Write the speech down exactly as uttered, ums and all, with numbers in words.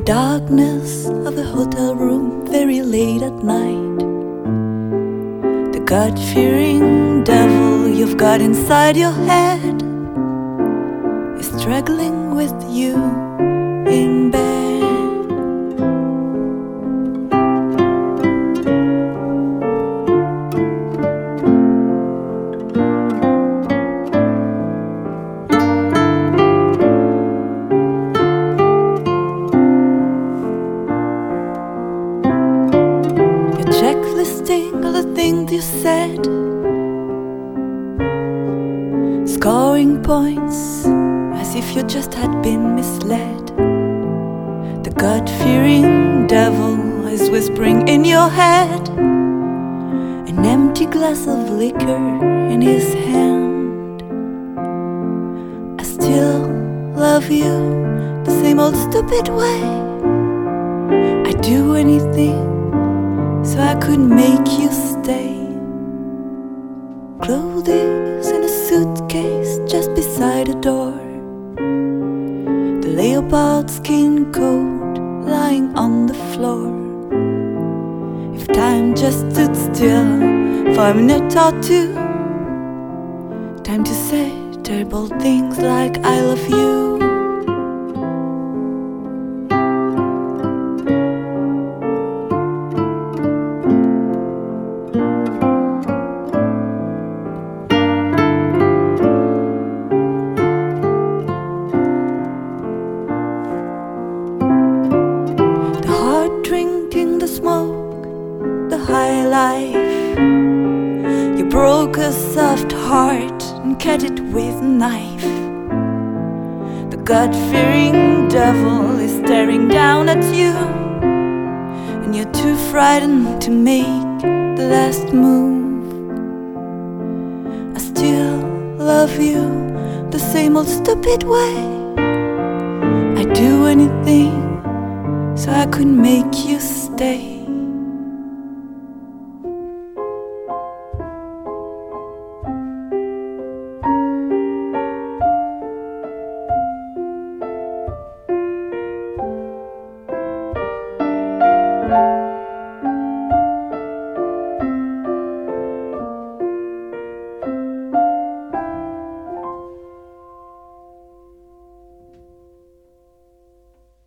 darkness of a hotel room very late at night, the God-fearing devil you've got inside your head is struggling with you in bed. Checklisting all the things you said, scoring points as if you just had been misled. The God-fearing devil is whispering in your head, an empty glass of liquor in his hand. I still love you the same old stupid way. I'd do anything so I could make you stay. Clothes in a suitcase just beside the door, the leopard skin coat lying on the floor. If time just stood still for a minute or two, time to say terrible things like I love you. Drinking the smoke, the high life. You broke a soft heart and cut it with a knife. The God-fearing devil is staring down at you, and you're too frightened to make the last move. I still love you the same old stupid way. I'd do anything so I could make you stay.